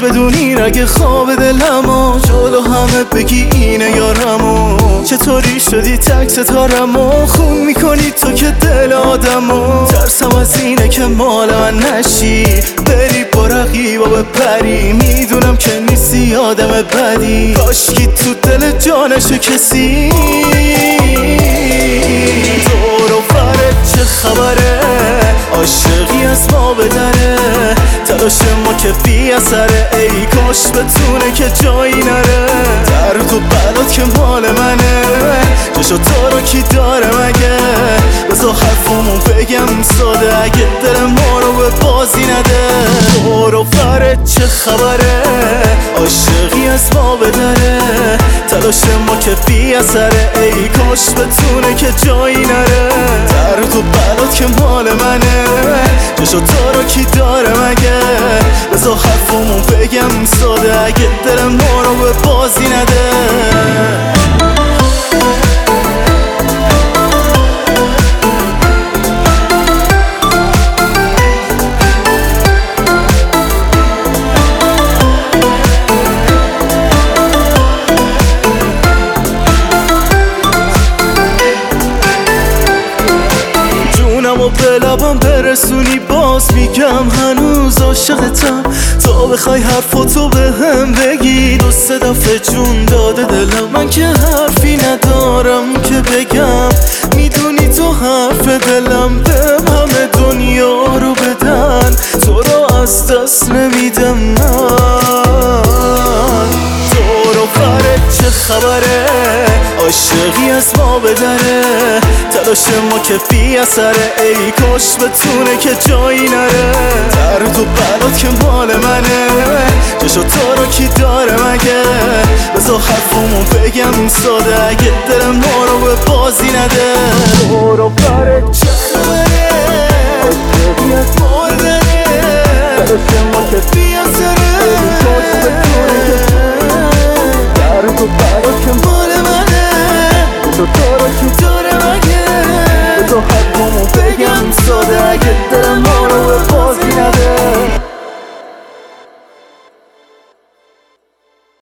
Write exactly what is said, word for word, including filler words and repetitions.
بدونی رگ خواب دلمو جلو همه بگی اینه یارمو. چطوری شدی تک ستارمو خون میکنی تو که دل آدمو. ترسم از اینه که مال من نشی بری با رقیبا بپری. میدونم که نیستی آدم بدی کاشکی تو دل جانشو کسی. دور و برت چه خبره عاشقی از ما بدره. تلاش ما که بی اثره ای کاش بتونه که جایی نره. درد و بلات که مال منه جشو تو رو کی داره مگه. بذار حرفمو بگم ساده اگه دل ما رو به بازی نده. دور و برت چه خبره عاشقی از ما بدره. تلاش ما که بی اثره ای کاش بتونه که جایی نره. درد و بلات که مال منه جشو تو رو کی داره مگه. بذار حرفمو بگم ساده اگه دل ما رو به بازی نده. و به لبم برسونی باز میگم هنوز عاشقتم. تا بخوای حرفاتو به هم بگی دو سه دفعه جون داده دلم. من که حرفی ندارم که بگم میدونی تو حرف دلم. بهم همه دنیا رو بدن تو رو از دست نمیدم من. دور و برت چه خبره عاشقی از ما بدره. تلاش ما که بی اثره ای کاش بتونه که جایی نره. درد و بلات که مال منه جشو تو رو کی داره مگه. بذار حرفمو بگم ساده اگه دل ما رو به بازی نده. دور و برت